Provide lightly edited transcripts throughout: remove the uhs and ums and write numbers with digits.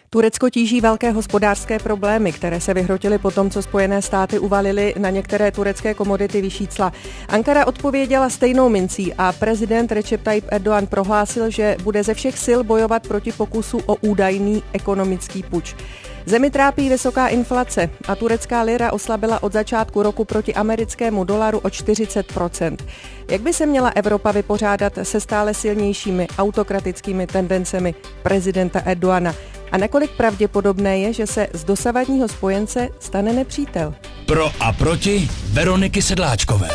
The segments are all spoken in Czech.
Turecko tíží velké hospodářské problémy, které se vyhrotily po tom, co Spojené státy uvalily na některé turecké komodity vyšší cla. Ankara odpověděla stejnou mincí a prezident Recep Tayyip Erdogan prohlásil, že bude ze všech sil bojovat proti pokusu o údajný ekonomický puč. Zemi trápí vysoká inflace a turecká lira oslabila od začátku roku proti americkému dolaru o 40%. Jak by se měla Evropa vypořádat se stále silnějšími autokratickými tendencemi prezidenta Erdogana? A nakolik pravděpodobné je, že se z dosavadního spojence stane nepřítel? Pro a proti Veroniky Sedláčkové.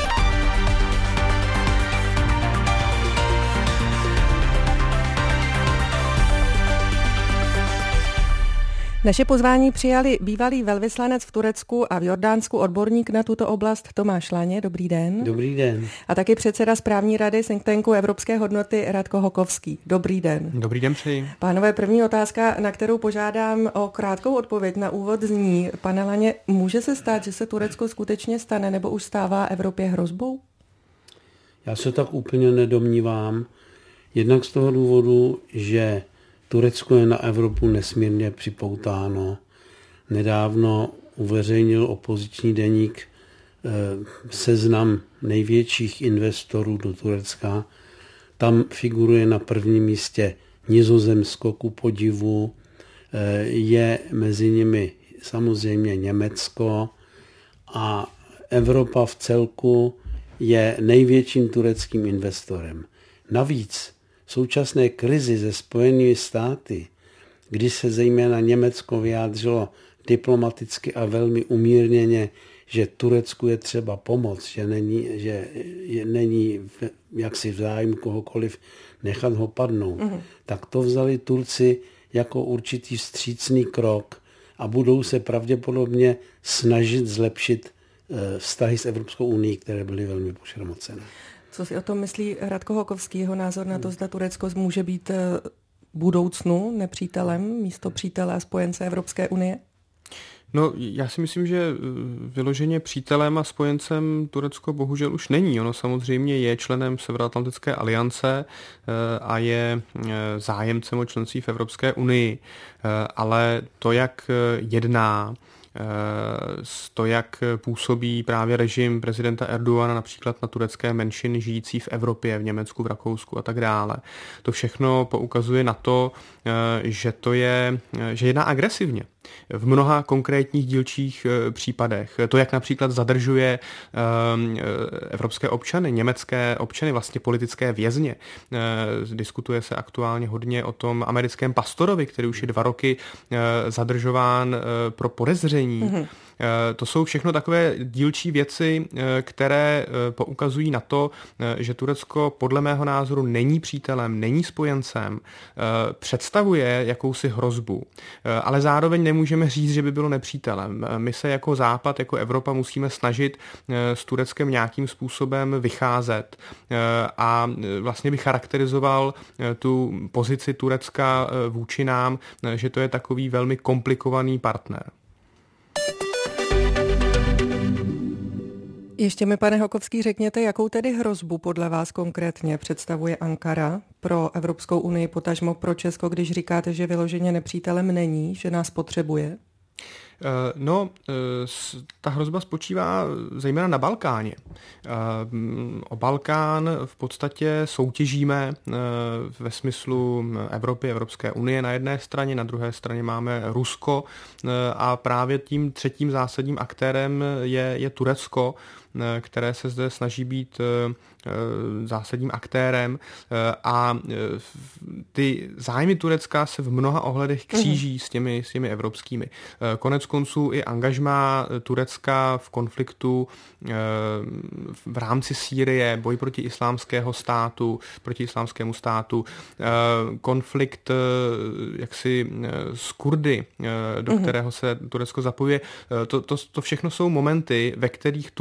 Naše pozvání přijali bývalý velvyslanec v Turecku a v Jordánsku, odborník na tuto oblast Tomáš Laně. Dobrý den. Dobrý den. A taky předseda správní rady think tanku Evropské hodnoty Radko Hokovský. Dobrý den. Dobrý den přeji. Pánové, první otázka, na kterou požádám o krátkou odpověď na úvod zní. Pane Laně, může se stát, že se Turecko skutečně stane nebo už stává Evropě hrozbou? Já se tak úplně nedomnívám. Jednak z toho důvodu, že Turecko je na Evropu nesmírně připoutáno. Nedávno uveřejnil opoziční deník seznam největších investorů do Turecka. Tam figuruje na prvním místě Nizozemsko, ku podivu. Je mezi nimi samozřejmě Německo a Evropa v celku je největším tureckým investorem. Navíc v současné krizi se Spojenými státy, kdy se zejména Německo vyjádřilo diplomaticky a velmi umírněně, že Turecku je třeba pomoct, že není jaksi v zájmu kohokoliv nechat ho padnout, tak to vzali Turci jako určitý vstřícný krok a budou se pravděpodobně snažit zlepšit vztahy s Evropskou unií, které byly velmi pošramocené. Co si o tom myslí Radko Hokovský, jeho názor na to, zda Turecko může být budoucnu nepřítelem místo přítele a spojence Evropské unie? No, já si myslím, že vyloženě přítelem a spojencem Turecko bohužel už není. Ono samozřejmě je členem Severoatlantické aliance a je zájemcem o členství v Evropské unii, ale to, jak jedná, to, jak působí právě režim prezidenta Erdogana například na turecké menšiny žijící v Evropě, v Německu, v Rakousku a tak dále. To všechno poukazuje na to, že jedná agresivně v mnoha konkrétních dílčích případech. To, jak například zadržuje evropské občany, německé občany, vlastně politické vězně. Diskutuje se aktuálně hodně o tom americkém pastorovi, který už je 2 roky zadržován pro podezření. To jsou všechno takové dílčí věci, které poukazují na to, že Turecko podle mého názoru není přítelem, není spojencem, představuje jakousi hrozbu, ale zároveň nemůžeme říct, že by bylo nepřítelem. My se jako Západ, jako Evropa musíme snažit s Tureckem nějakým způsobem vycházet a vlastně bych charakterizoval tu pozici Turecka vůči nám, že to je takový velmi komplikovaný partner. Ještě mi, pane Hokovský, řekněte, jakou tedy hrozbu podle vás konkrétně představuje Ankara pro Evropskou unii, potažmo pro Česko, když říkáte, že vyloženě nepřítelem není, že nás potřebuje? No, ta hrozba spočívá zejména na Balkáně. O Balkán v podstatě soutěžíme ve smyslu Evropy, Evropské unie na jedné straně, na druhé straně máme Rusko a právě tím třetím zásadním aktérem je Turecko, které se zde snaží být zásadním aktérem a ty zájmy Turecka se v mnoha ohledech kříží s těmi evropskými. Konec konců i angažmá Turecka v konfliktu v rámci Sýrie, boj proti islámskému státu, konflikt jaksi s Kurdy, do kterého se Turecko zapojuje. To všechno jsou momenty, ve kterých Turecko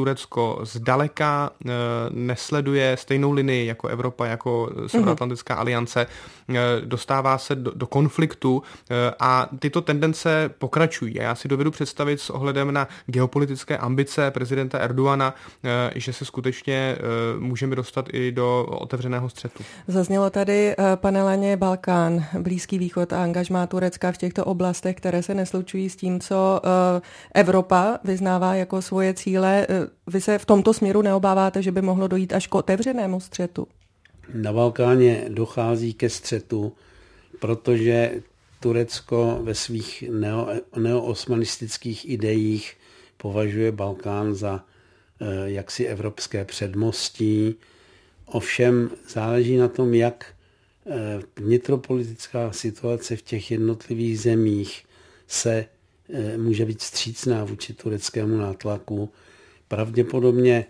Turecko zdaleka nesleduje stejnou linii jako Evropa, jako Severoatlantická aliance, dostává se do konfliktu a tyto tendence pokračují. A já si dovedu představit s ohledem na geopolitické ambice prezidenta Erdogana, že se skutečně můžeme dostat i do otevřeného střetu. Zaznělo tady, pane Laně, Balkán, Blízký východ a angažmá Turecka v těchto oblastech, které se neslučují s tím, co Evropa vyznává jako svoje cíle. Vy se v tomto směru neobáváte, že by mohlo dojít až k otevřenému střetu? Na Balkáně dochází ke střetu, protože Turecko ve svých neoosmanistických ideích považuje Balkán za jaksi evropské předmostí. Ovšem záleží na tom, jak vnitropolitická situace v těch jednotlivých zemích se může být vstřícná vůči tureckému nátlaku. Pravděpodobně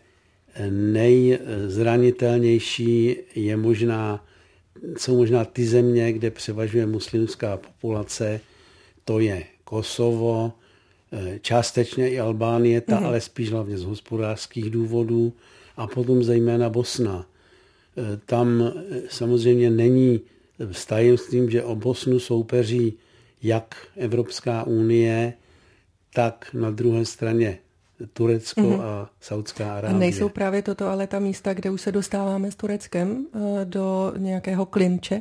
nejzranitelnější jsou možná ty země, kde převažuje muslimská populace, to je Kosovo, částečně i Albánie, ta ale spíš hlavně z hospodářských důvodů, a potom zejména Bosna. Tam samozřejmě není s tajemstvím, že o Bosnu soupeří jak Evropská unie, tak na druhé straně Turecko a Saudská Arábie. A nejsou právě toto ale ta místa, kde už se dostáváme s Tureckem do nějakého klinče?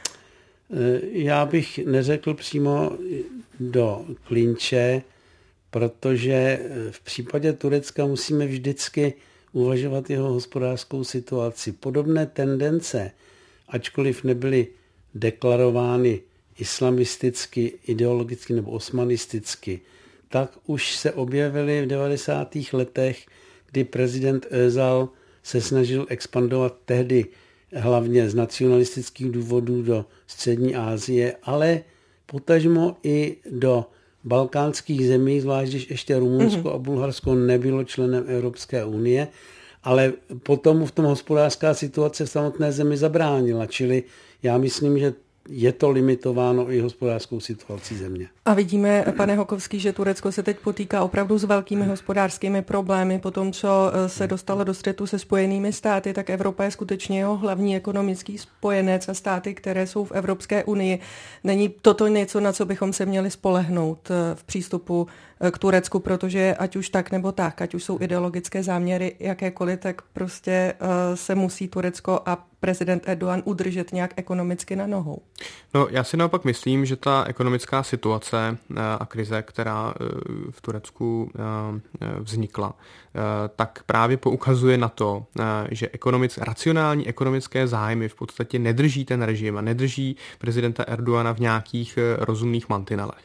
Já bych neřekl přímo do klinče, protože v případě Turecka musíme vždycky uvažovat jeho hospodářskou situaci. Podobné tendence, ačkoliv nebyly deklarovány islamisticky, ideologicky nebo osmanisticky, tak už se objevily v 90. letech, kdy prezident Özal se snažil expandovat tehdy hlavně z nacionalistických důvodů do střední Asie, ale potažmo i do balkánských zemí, zvlášť když ještě Rumunsko a Bulharsko nebylo členem Evropské unie, ale potom v tom hospodářská situace v samotné zemi zabránila, čili já myslím, že je to limitováno i hospodářskou situací země. A vidíme, pane Hokovský, že Turecko se teď potýká opravdu s velkými hospodářskými problémy. Po tom, co se dostalo do střetu se Spojenými státy, tak Evropa je skutečně jeho hlavní ekonomický spojenec a státy, které jsou v Evropské unii. Není toto něco, na co bychom se měli spolehnout v přístupu k Turecku, protože ať už tak nebo tak, ať už jsou ideologické záměry jakékoliv, tak prostě se musí Turecko a prezident Erdogan udržet nějak ekonomicky na nohou. No, já si naopak myslím, že ta ekonomická situace a krize, která v Turecku vznikla, tak právě poukazuje na to, že racionální ekonomické zájmy v podstatě nedrží ten režim a nedrží prezidenta Erdogana v nějakých rozumných mantinelech.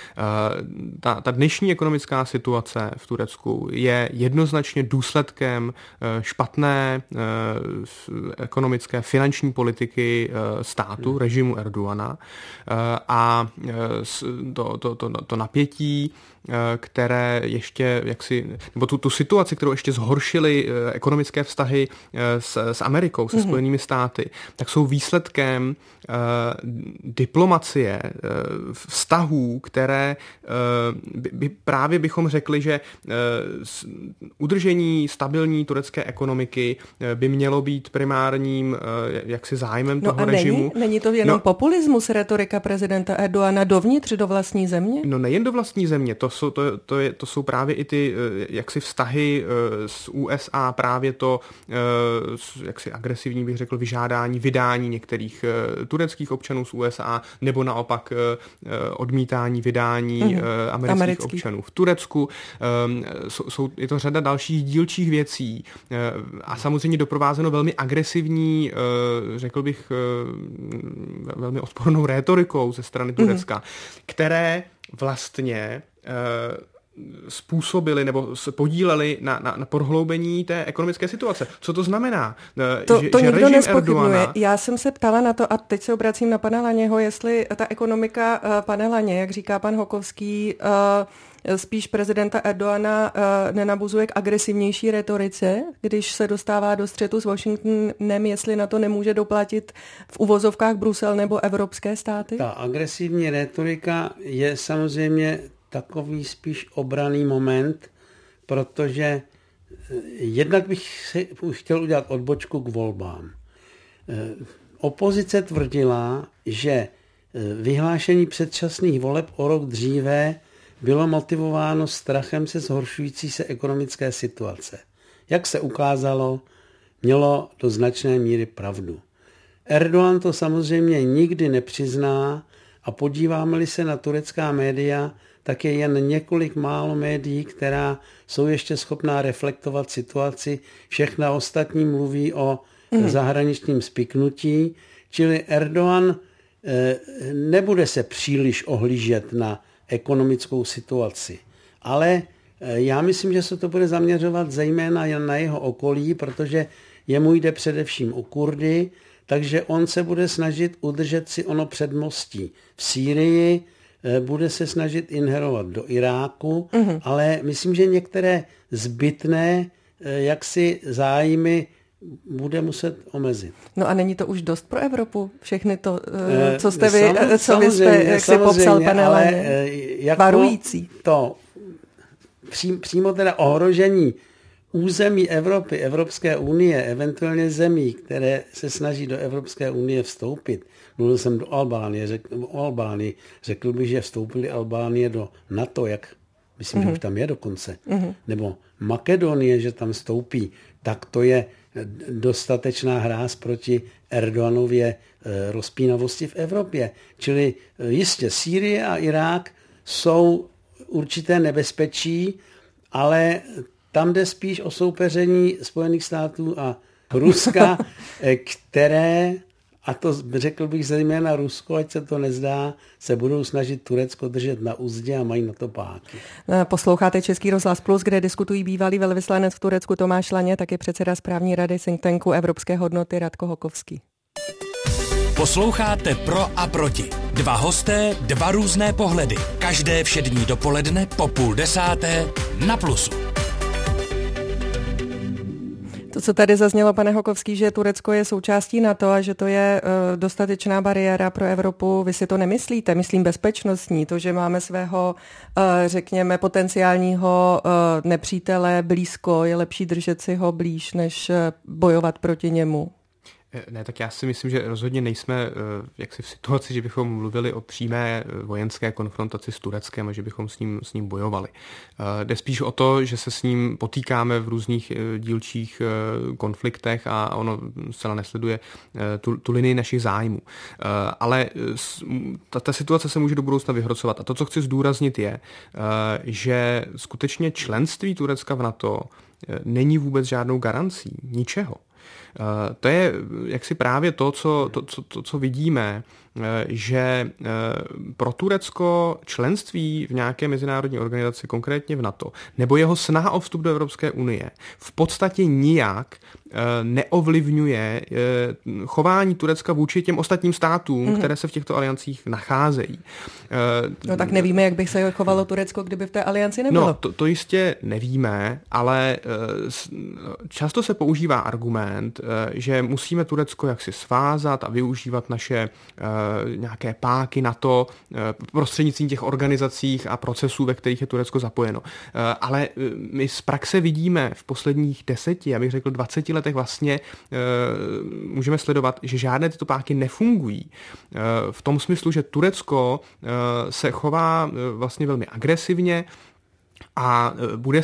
Ta dnešní ekonomická situace v Turecku je jednoznačně důsledkem špatné ekonomické finanční politiky státu, režimu Erdogana, a to napětí, které ještě nebo tu situaci, kterou ještě zhoršily ekonomické vztahy s Amerikou, se Spojenými státy, tak jsou výsledkem diplomacie, vztahů, které právě bychom řekli, že udržení stabilní turecké ekonomiky by mělo být primárním zájmem toho režimu. Není to jenom populismus, retorika prezidenta Erdogana dovnitř do vlastní země? No nejen do vlastní země, to jsou právě i ty vztahy s USA, právě to agresivní, bych řekl, vydání některých tureckých občanů z USA, nebo naopak odmítání vydání amerických občanů v Turecku. Je to řada dalších dílčích věcí a samozřejmě doprovázeno velmi agresivní, řekl bych, velmi odpornou rétorikou ze strany Turecka, které vlastně způsobili nebo se podíleli na prohloubení té ekonomické situace. Co to znamená? To že nikdo režim nezpochybňuje. Erdogana... Já jsem se ptala na to a teď se obracím na pana Laněho, jestli ta ekonomika, pane Laně, jak říká pan Hokovský, spíš prezidenta Erdogana nenabuzuje k agresivnější retorice, když se dostává do střetu s Washingtonem, jestli na to nemůže doplatit v uvozovkách Brusel nebo evropské státy? Ta agresivní retorika je samozřejmě takový spíš obranný moment, protože jednak bych chtěl udělat odbočku k volbám. Opozice tvrdila, že vyhlášení předčasných voleb o rok dříve bylo motivováno strachem se zhoršující se ekonomické situace. Jak se ukázalo, mělo do značné míry pravdu. Erdogan to samozřejmě nikdy nepřizná a podíváme-li se na turecká média, tak je jen několik málo médií, která jsou ještě schopná reflektovat situaci. Všechna ostatní mluví o zahraničním spiknutí, čili Erdogan nebude se příliš ohlížet na ekonomickou situaci. Ale já myslím, že se to bude zaměřovat zejména na jeho okolí, protože jemu jde především o Kurdy, takže on se bude snažit udržet si ono předmostí v Sýrii, bude se snažit inherovat do Iráku, ale myslím, že některé zbytné jaksi zájmy bude muset omezit. No a není to už dost pro Evropu? Všechny to, co vy jste jak si popsal, pane Laně, varující. To přímo teda ohrožení území Evropy, Evropské unie, eventuálně zemí, které se snaží do Evropské unie vstoupit. Mluvil jsem o Albánii. Řekl bych, že vstoupili Albánie do NATO, jak myslím, že už tam je dokonce. Nebo Makedonie, že tam vstoupí. Tak to je dostatečná hráz proti Erdoganově rozpínavosti v Evropě. Čili jistě Sýrie a Irák jsou určité nebezpečí, ale tam jde spíš o soupeření Spojených států a Ruska, které, a to řekl bych zejména Rusko, ať se to nezdá, se budou snažit Turecko držet na uzdě a mají na to páky. Posloucháte Český rozhlas Plus, kde diskutují bývalý velvyslanec v Turecku Tomáš Laně, taky předseda správní rady think tanku Evropské hodnoty Radko Hokovský. Posloucháte Pro a proti. Dva hosté, dva různé pohledy. Každé všední dopoledne po 9:30 na Plusu. To, co tady zaznělo, pane Hokovský, že Turecko je součástí NATO a že to je dostatečná bariéra pro Evropu, vy si to nemyslíte? Myslím bezpečnostní, to, že máme svého, řekněme, potenciálního nepřítele blízko, je lepší držet si ho blíž, než bojovat proti němu. Ne, tak já si myslím, že rozhodně nejsme jaksi v situaci, že bychom mluvili o přímé vojenské konfrontaci s Tureckem a že bychom s ním bojovali. Jde spíš o to, že se s ním potýkáme v různých dílčích konfliktech a ono zcela nesleduje tu linii našich zájmů. Ale ta situace se může do budoucna vyhrocovat. A to, co chci zdůraznit, je, že skutečně členství Turecka v NATO není vůbec žádnou garancí ničeho. To je jaksi právě to, co vidíme, že pro Turecko členství v nějaké mezinárodní organizaci, konkrétně v NATO, nebo jeho snaha o vstup do Evropské unie, v podstatě nijak neovlivňuje chování Turecka vůči těm ostatním státům, které se v těchto aliancích nacházejí. No tak nevíme, jak by se chovalo Turecko, kdyby v té alianci nebylo. No, to jistě nevíme, ale často se používá argument, že musíme Turecko jaksi svázat a využívat naše nějaké páky na to prostřednictvím těch organizacích a procesů, ve kterých je Turecko zapojeno. Ale my z praxe vidíme v posledních 10, abych řekl 20 letech vlastně můžeme sledovat, že žádné tyto páky nefungují. V tom smyslu, že Turecko se chová vlastně velmi agresivně a bude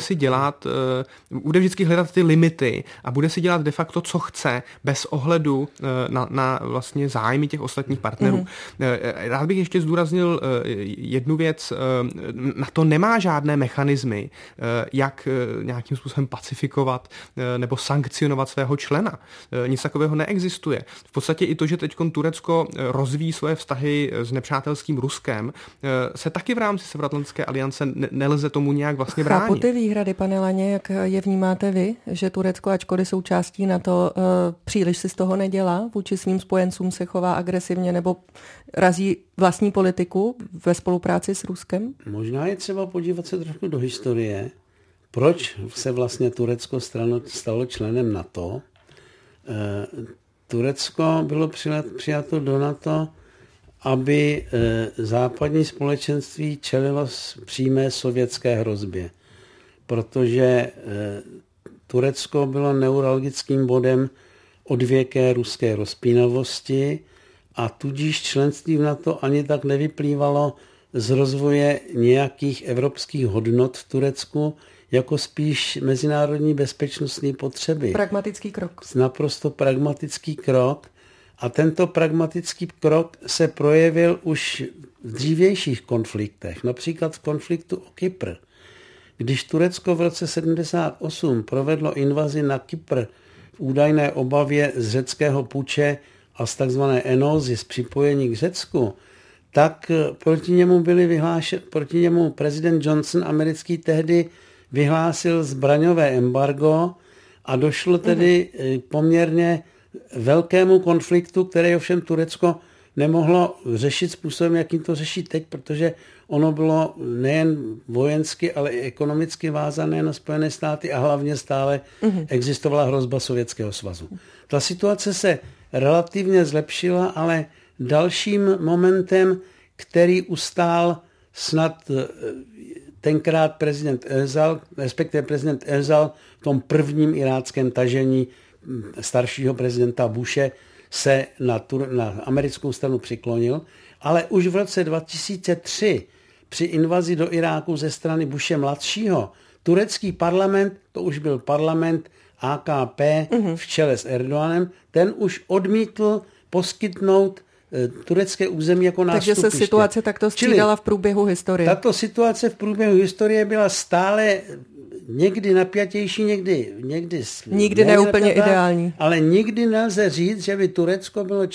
vždycky hledat ty limity a bude si dělat de facto, co chce, bez ohledu na vlastně zájmy těch ostatních partnerů. Rád bych ještě zdůraznil jednu věc. Na to nemá žádné mechanismy, jak nějakým způsobem pacifikovat nebo sankcionovat svého člena. Nic takového neexistuje. V podstatě i to, že teď Turecko rozvíjí svoje vztahy s nepřátelským Ruskem, se taky v rámci Severoatlantické aliance nelze tomu nějak vlastně bránit. Chápu ty výhrady, pane Laně, jak je vnímáte vy, že Turecko, ačkoliv součástí NATO, příliš si z toho nedělá, vůči svým spojencům se chová agresivně nebo razí vlastní politiku ve spolupráci s Ruskem? Možná je třeba podívat se trošku do historie, proč se vlastně Turecko stalo členem NATO. Turecko bylo přijato do NATO, aby západní společenství čelilo přímé sovětské hrozbě. Protože Turecko bylo neuralgickým bodem odvěké ruské rozpínavosti a tudíž členství v NATO ani tak nevyplývalo z rozvoje nějakých evropských hodnot v Turecku, jako spíš mezinárodní bezpečnostní potřeby. Pragmatický krok. Naprosto pragmatický krok. A tento pragmatický krok se projevil už v dřívějších konfliktech, například v konfliktu o Kypr. Když Turecko v roce 1978 provedlo invazi na Kypr v údajné obavě z řeckého puče a z takzvané enózy, z připojení k Řecku, tak proti němu prezident Johnson americký tehdy vyhlásil zbraňové embargo a došlo tedy poměrně velkému konfliktu, který ovšem Turecko nemohlo řešit způsobem, jakým to řeší teď, protože ono bylo nejen vojensky, ale i ekonomicky vázané na Spojené státy a hlavně stále existovala hrozba Sovětského svazu. Ta situace se relativně zlepšila, ale dalším momentem, který ustál snad tenkrát prezident Erzal v tom prvním iráckém tažení staršího prezidenta Bushe se na americkou stranu přiklonil, ale už v roce 2003 při invazi do Iráku ze strany Bushe mladšího turecký parlament, to už byl parlament AKP v čele s Erdoganem, ten už odmítl poskytnout turecké území jako nástupiště. Takže se situace takto střídala v průběhu historie. Tato situace v průběhu historie byla stále někdy napjatější, někdy neúplně ideální. Ale nikdy nelze říct, že by Turecko bylo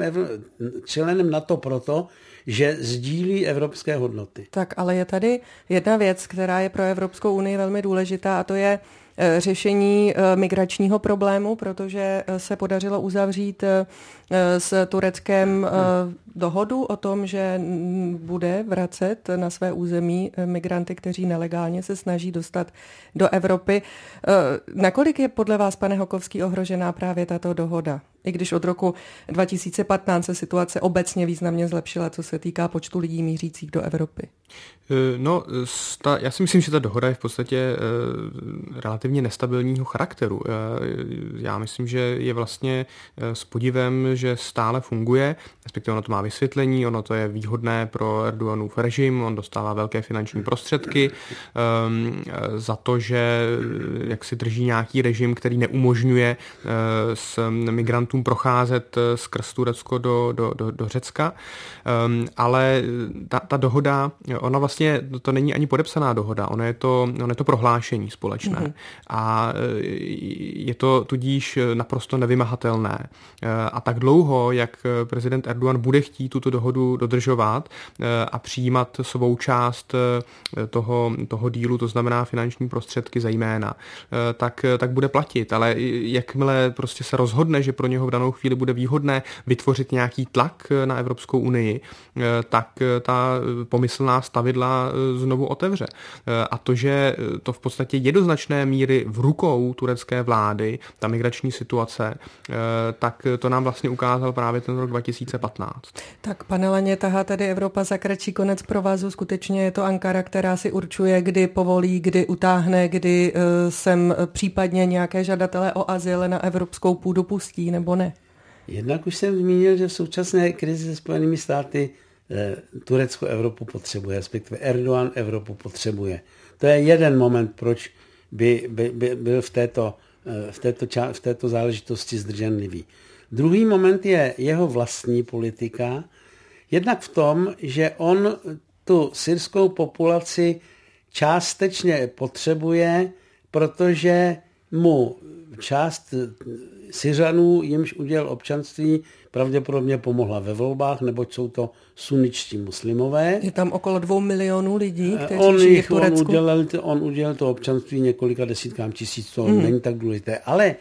členem NATO proto, že sdílí evropské hodnoty. Tak, ale je tady jedna věc, která je pro Evropskou unii velmi důležitá, a to je řešení migračního problému, protože se podařilo uzavřít s Tureckem dohodu o tom, že bude vracet na své území migranty, kteří nelegálně se snaží dostat do Evropy. Nakolik je podle vás, pane Hokovský, ohrožená právě tato dohoda? I když od roku 2015 se situace obecně významně zlepšila, co se týká počtu lidí mířících do Evropy. No, já si myslím, že ta dohoda je v podstatě relativně nestabilního charakteru. Já myslím, že je vlastně s podivem, že stále funguje, respektive ono to má vysvětlení, ono to je výhodné pro Erdoganův režim, on dostává velké finanční prostředky za to, že jak si drží nějaký režim, který neumožňuje s migrantům procházet skrz Turecko do Řecka, ale ta dohoda, ona vlastně to není ani podepsaná dohoda, ono je to prohlášení společné a je to tudíž naprosto nevymahatelné. A tak dlouho, jak prezident Erdogan bude chtít tuto dohodu dodržovat a přijímat svou část toho dílu, to znamená finanční prostředky zejména, tak bude platit. Ale jakmile prostě se rozhodne, že pro něho v danou chvíli bude výhodné vytvořit nějaký tlak na Evropskou unii, tak ta pomyslná stavidla znovu otevře. A to, že to v podstatě je do značné míry v rukou turecké vlády, ta migrační situace, tak to nám vlastně ukázal právě ten rok 2015. Tak, pane Laně, tahá tady Evropa za kratší konec provazu. Skutečně je to Ankara, která si určuje, kdy povolí, kdy utáhne, kdy sem případně nějaké žadatelé o azyl na evropskou půdu pustí, nebo ne? Jednak už jsem zmínil, že v současné krizi se Spojenými státy Turecko Evropu potřebuje, respektive Erdogan Evropu potřebuje. To je jeden moment, proč by byl v této záležitosti zdrženlivý. Druhý moment je jeho vlastní politika, jednak v tom, že on tu syrskou populaci částečně potřebuje, protože mu část Syřanů, jimž udělal občanství, pravděpodobně pomohla ve volbách, neboť jsou to sunničtí muslimové. Je tam okolo 2 milionů lidí, kteří žijí v Turecku. On udělal to občanství několika desítkám tisíc, to není tak důležité. Ale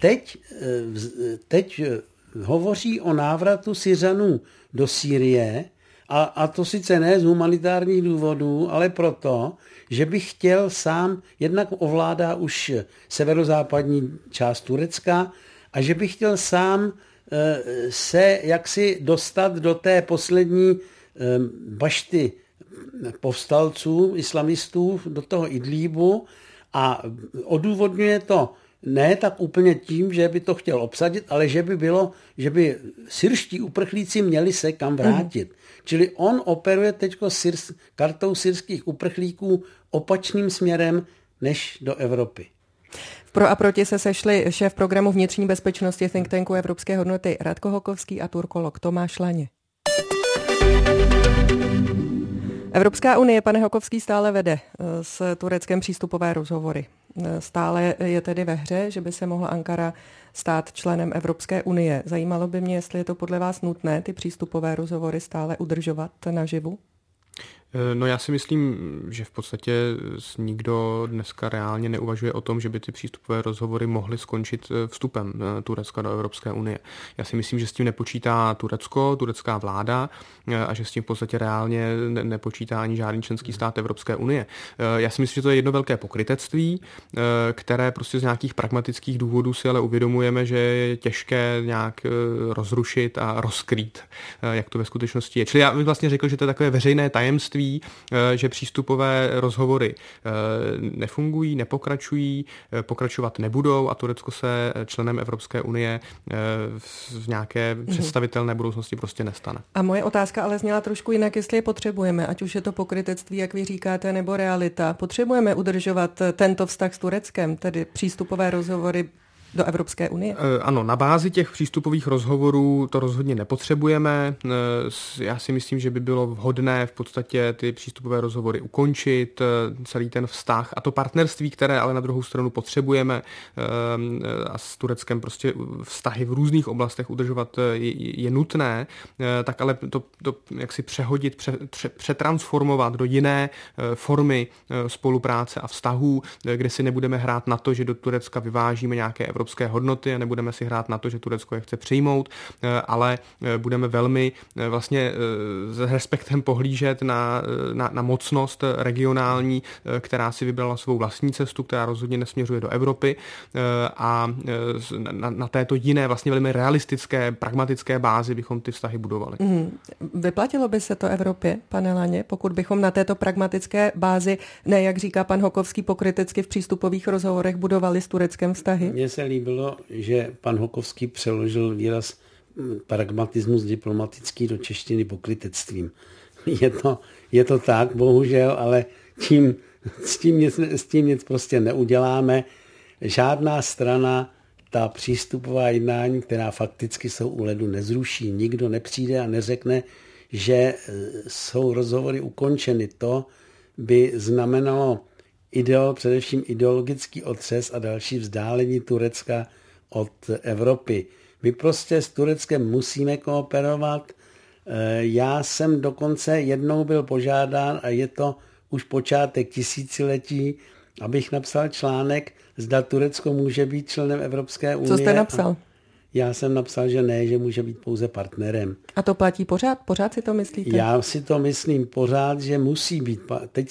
teď hovoří o návratu Syřanů do Sýrie, a to sice ne z humanitárních důvodů, ale proto, že by chtěl sám, jednak ovládá už severozápadní část Turecka, a že by chtěl sám se jaksi dostat do té poslední bašty povstalců, islamistů, do toho Idlíbu, A odůvodňuje to ne tak úplně tím, že by to chtěl obsadit, ale že by syrští uprchlíci měli se kam vrátit. Čili on operuje teď kartou syrských uprchlíků opačným směrem než do Evropy. Pro a proti se sešli šéf programu vnitřní bezpečnosti think tanku Evropské hodnoty Radko Hokovský a turkolog Tomáš Laně. Evropská unie, pane Hokovský, stále vede s Tureckem přístupové rozhovory. Stále je tedy ve hře, že by se mohla Ankara stát členem Evropské unie. Zajímalo by mě, jestli je to podle vás nutné ty přístupové rozhovory stále udržovat naživu? No já si myslím, že v podstatě nikdo dneska reálně neuvažuje o tom, že by ty přístupové rozhovory mohly skončit vstupem Turecka do Evropské unie. Já si myslím, že s tím nepočítá Turecko, turecká vláda a že s tím v podstatě reálně nepočítá ani žádný členský stát Evropské unie. Já si myslím, že to je jedno velké pokrytectví, které prostě z nějakých pragmatických důvodů si ale uvědomujeme, že je těžké nějak rozrušit a rozkrýt, jak to ve skutečnosti je. Čili já bych vlastně řekl, že to je takové veřejné tajemství, že přístupové rozhovory nefungují, nepokračují, pokračovat nebudou a Turecko se členem Evropské unie v nějaké představitelné budoucnosti prostě nestane. A moje otázka ale zněla trošku jinak, jestli je potřebujeme, ať už je to pokrytectví, jak vy říkáte, nebo realita. Potřebujeme udržovat tento vztah s Tureckem, tedy přístupové rozhovory do Evropské unie? Ano, na bázi těch přístupových rozhovorů to rozhodně nepotřebujeme. Já si myslím, že by bylo vhodné v podstatě ty přístupové rozhovory ukončit, celý ten vztah a to partnerství, které ale na druhou stranu potřebujeme a s Tureckem prostě vztahy v různých oblastech udržovat je nutné, tak ale to jak si přehodit, přetransformovat do jiné formy spolupráce a vztahů, kde si nebudeme hrát na to, že do Turecka vyvážíme nějaké evropské hodnoty a nebudeme si hrát na to, že Turecko je chce přijmout, ale budeme velmi vlastně s respektem pohlížet na mocnost regionální, která si vybrala svou vlastní cestu, která rozhodně nesměřuje do Evropy a na této jiné vlastně velmi realistické, pragmatické bázi bychom ty vztahy budovali. Vyplatilo by se to Evropě, pane Laně, pokud bychom na této pragmatické bázi, ne jak říká pan Hokovský, pokrytecky v přístupových rozhovorech budovali s Tureckem vztahy? Mně se líbilo, že pan Hokovský přeložil výraz pragmatismus diplomatický do češtiny pokrytectvím. Je to tak, bohužel, ale s tím nic prostě neuděláme. Žádná strana ta přístupová jednání, která fakticky jsou u ledu, nezruší. Nikdo nepřijde a neřekne, že jsou rozhovory ukončeny. To by znamenalo především ideologický otřes a další vzdálení Turecka od Evropy. My prostě s Tureckem musíme kooperovat. Já jsem dokonce jednou byl požádán, a je to už počátek tisíciletí, abych napsal článek, zda Turecko může být členem Evropské unie. Co jste napsal? Já jsem napsal, že ne, že může být pouze partnerem. A to platí pořád? Pořád si to myslíte? Já si to myslím pořád, že musí být. Teď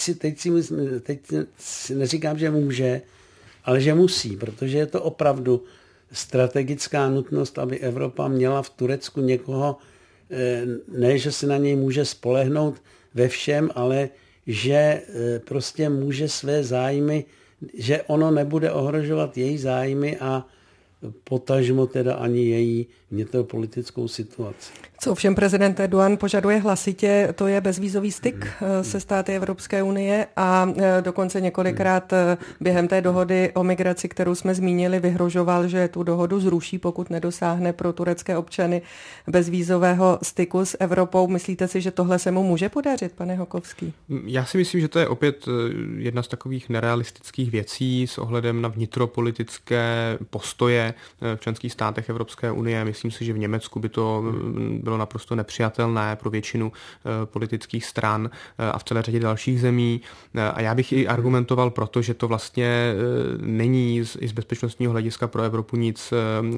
si neříkám, že může, ale že musí, protože je to opravdu strategická nutnost, aby Evropa měla v Turecku někoho, ne, že se na něj může spolehnout ve všem, ale že prostě může své zájmy, že ono nebude ohrožovat její zájmy a potažmo teda ani její vnitropolitickou situaci. Co ovšem prezident Erdogan požaduje hlasitě, to je bezvízový styk se státy Evropské unie a dokonce několikrát během té dohody o migraci, kterou jsme zmínili, vyhrožoval, že tu dohodu zruší, pokud nedosáhne pro turecké občany bezvízového styku s Evropou. Myslíte si, že tohle se mu může podařit, pane Hokovský? Já si myslím, že to je opět jedna z takových nerealistických věcí s ohledem na vnitropolitické postoje v členských státech Evropské unie. Myslím si, že v Německu by to bylo naprosto nepřijatelné pro většinu politických stran a v celé řadě dalších zemí. A já bych i argumentoval proto, že to vlastně není i z bezpečnostního hlediska pro Evropu nic,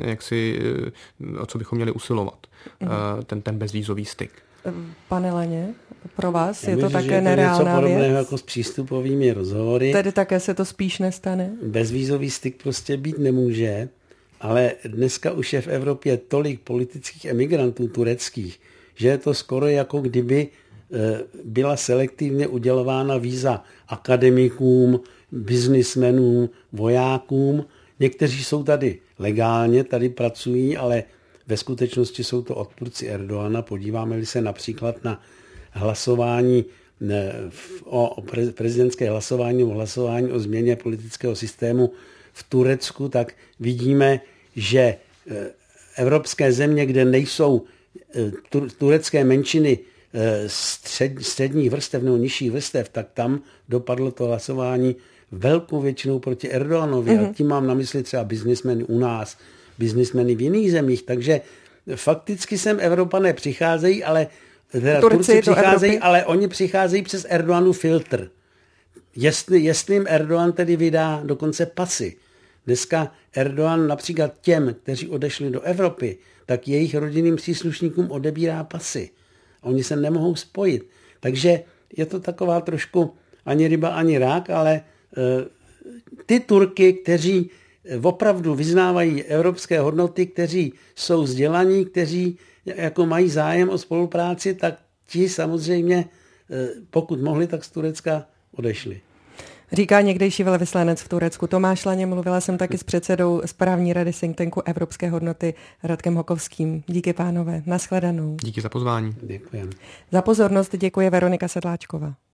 o co bychom měli usilovat. Ten bezvízový styk. Pane Laně, pro vás je to myslím, také nereálná věc? Něco jako s přístupovými rozhovory. Tedy také se to spíš nestane? Bezvízový styk prostě být nemůže, ale dneska už je v Evropě tolik politických emigrantů tureckých, že je to skoro jako kdyby byla selektivně udělována víza akademikům, biznismenům, vojákům. Někteří jsou tady legálně, tady pracují, ale ve skutečnosti jsou to odpůrci Erdogana. Podíváme-li se například na hlasování o prezidentské hlasování o změně politického systému v Turecku, tak vidíme, že evropské země, kde nejsou turecké menšiny středních vrstev nebo nižších vrstev, tak tam dopadlo to hlasování velkou většinou proti Erdoganovi. A tím mám na mysli třeba biznismeny u nás, biznismeny v jiných zemích. Takže fakticky sem Evropané přicházejí, ale Turci přicházejí, ale oni přicházejí přes Erdoganův filtr. Jestli jim Erdogan tedy vydá dokonce pasy. Dneska Erdogan například těm, kteří odešli do Evropy, tak jejich rodinným příslušníkům odebírá pasy. Oni se nemohou spojit. Takže je to taková trošku ani ryba, ani rák, ale ty Turky, kteří opravdu vyznávají evropské hodnoty, kteří jsou vzdělaní, kteří jako mají zájem o spolupráci, tak ti samozřejmě, pokud mohli, tak z Turecka odešli. Říká někdejší velvyslanec v Turecku Tomáš Laně. Mluvila jsem taky s předsedou správní rady think tanku Evropské hodnoty Radkem Hokovským. Díky, pánové. Nashledanou. Díky za pozvání. Děkujeme. Za pozornost děkuje Veronika Sedláčková.